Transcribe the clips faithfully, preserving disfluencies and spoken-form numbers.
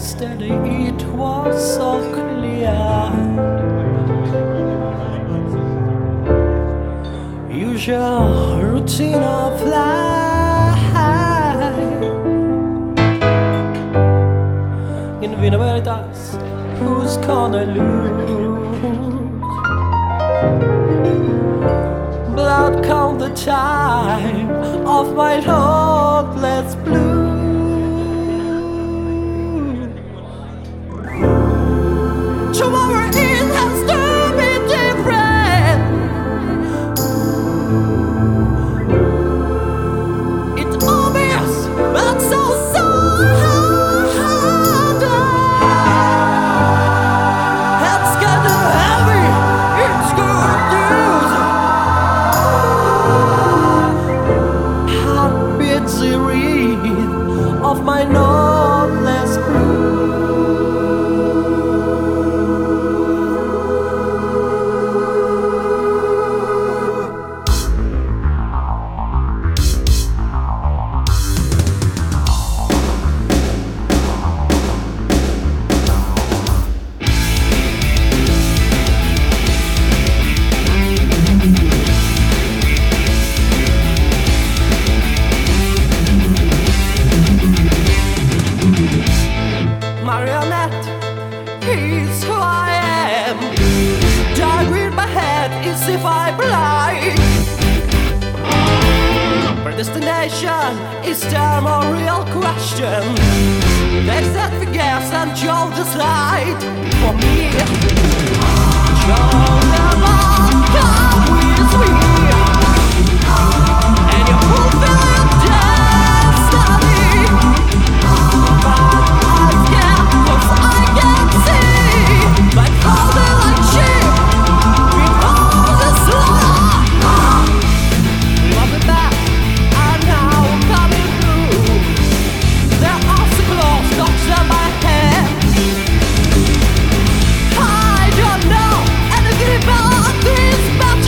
Yesterday it was so clear. Usual routine of life. In Vina Veritas, who's gonna lose? Blood count the time of my thoughtless blue. Tomorrow it has to be different. It's obvious, but so so hard. It's kinda heavy. It's good news. Heartbeat series of my knowledge blue. Marionette is who I am. Dark in my head is if I blind. Predestination is still more real question. There's that figures and Joe decide for me. Joe never come with me. And you fulfill your destiny. But like holding like sheep before the slaughter. Love it back, and now I'm coming through. There are obstacles stuck in my head. I don't know anything about this, but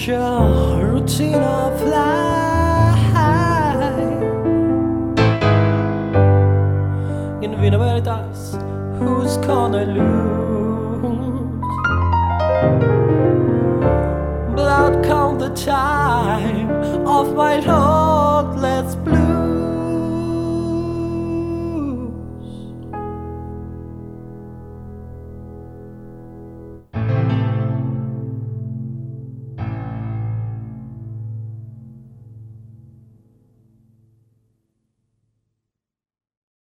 usual routine of life. In Vina Veritas, who's gonna lose? Blood count the time of my Lord.